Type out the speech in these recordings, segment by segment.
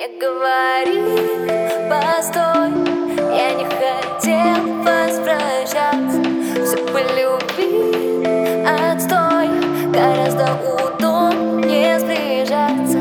Не говори, постой, я не хотел возвращаться. Все по любви, отстой, гораздо удобнее сближаться.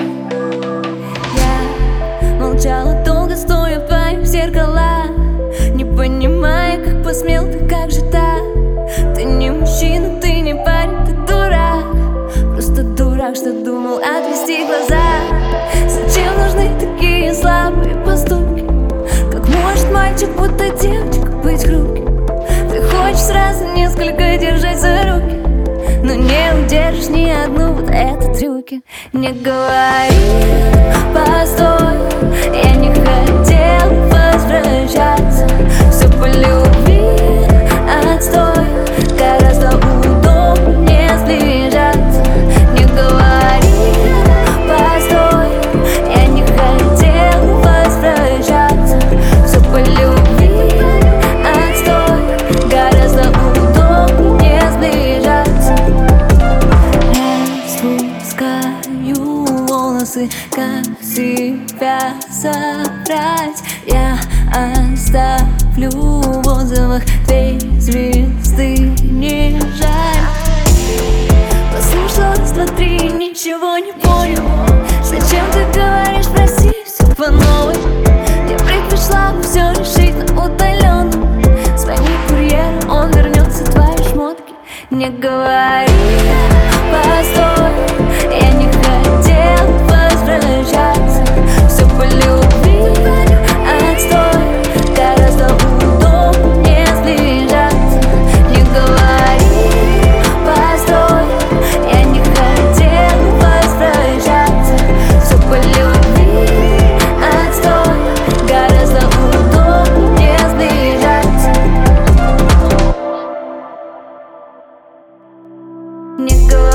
Я молчала долго, стоя в твоих зеркалах, не понимая, как посмел ты, как же так? Ты не мужчина, ты не парень, ты дурак. Просто дурак, что думал отвести глаза. Зачем нужны такие слабые поступки? Как может мальчик, будто девочка, быть хрупким? Ты хочешь сразу несколько держать за руки, но не удержишь ни одну, вот это трюки. Не говори, постой, я не хотел возвращаться. Все по любви, отстой, гораздо удобнее сближаться. Не говори, постой, я не хотел возвращаться. Все по любви, отстой, гораздо удобнее сближаться. Распускаю волосы, как себя собрать. Я оставлю в отзывах 2 звезды, не жаль. Послушал раз, два, три, ничего не понял. Зачем ты говоришь, прости, все по новой? Я предпочла бы все решить на удаленном. Звони курьеру, он вернется твои шмотки. Не говори, постой, я не хотел возвращаться. Все по любви, отстой, гораздо удобнее сближаться. Не говори, постой, я не хотел возвращаться. Все по любви, отстой, гораздо удобнее сближаться. Не говори.